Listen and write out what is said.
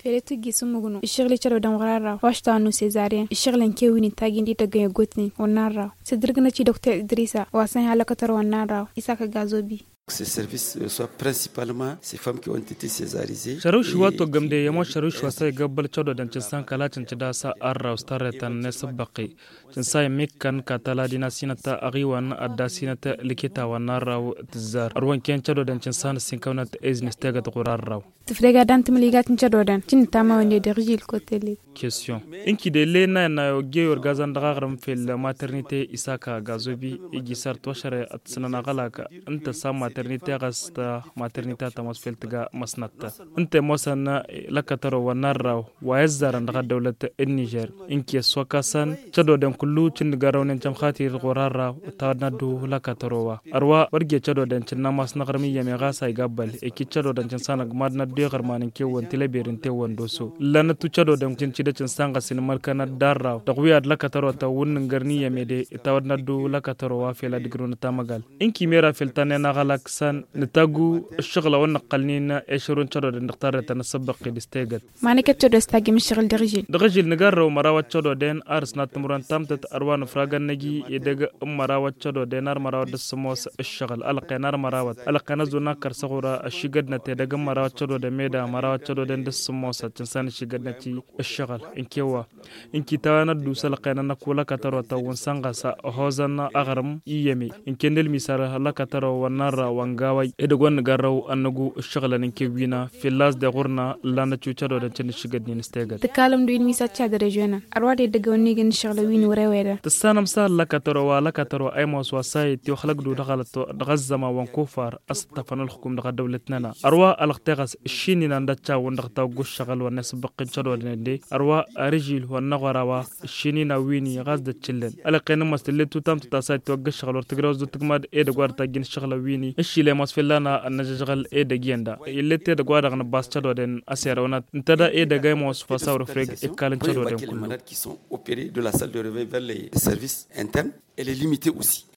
Feletu gisumugunu ishirli charo dan warara washta anu cesarien ishirlen kewini tagindi daga gotni onara sedirgna ci Dr Idrissa wasan halakatar onara isaka gazobi. Ces services reçoivent principalement ces femmes qui ont été césarisées. Sharush wato gamde yamo sharush wasai gabbal chodo dan cinsan kala cincida sa arra ustaretan ne sabaqi cinsai mikkan katala dina sinata agiwan adda sinata likita wanaraw tzar arwan ken chodo dan cinsan sinkawnat eznis tegat qurarraw tufrega dan tumligat chodo dan cintama wande derjil koteli question inki de lena na geyor gazan dagagram fil maternité isaka gazobi igisar toshare atsana galaka anta sama maternité gasta maternité tamas feltga masnatta انت مثلا لك ترى ونرى ويزار عند دولة النيجر انك سوكاسان تشدو دم كلو تشنغارون انتم خاطر القرار تادو لك ترى اروا ورجي تشدو دم تنامس نغرمي يمي غاسا يقبل اكي تشدو دم تنسان غمادنا دي غرمان كي وانت لبيرن تي وندوسو لان تشدو دم تنشيد تنسان غسن مالكنا دارا تقويا لك ترى تون غرني يمي دي تادنا دو لك ترى في لا دغرون تامغال انكي ميرا فلتان نغلاكسان نتاغو الشغل ونقلنين اشرون تشدو نختار تنسبق الاستيغت ما نكتشو دستاجي من الشغل دغجل نغرو مراوات تشدو دين ارسنا تمران تامتت اروان فراغان نجي يدغ مراوات تشدو دينار مراوات دسموس الشغل القينار مراوات القينا زونا كرسغورا الشيغدنا تدغ مراوات تشدو دميدا مراوات تشدو دين دسموس تنسان الشيغدنا تي الشغل انكيوا انكي تانا دوس القينا نكولا كترو تاون سانغاسا هوزنا اغرم يمي انكندل مسار لا كترو ونار وانغاوي ادغون نغرو انغو الشغل انكي وينا في اللاز de gorna lana chuchado da cin shigad ni stega takalam do in misa cha da regiona arwade daga woni gan shagla wini wareweda tasanam sa lakataro ay mos wasay ti khalaq do dagalato dagazama wan kufar astafanul hukum daga dawlatna arwa alqtagas shini nanda cha wanda ta go shagal wa nasbaq chado de arwa rijil wa nagarawa shini na wini gaz da chillen alqena masle tutam tasay to go shagal wa tigrawz do tagmad e da gwarta gin shagla wini shile mos filana an najgal e da gienda illete da gwarda na bas chado den aserona ntada e da gaimos fasawr freg e kalan chado den les malades qui sont opérés de la salle de réveil vers les services internes elle est limitée aussi.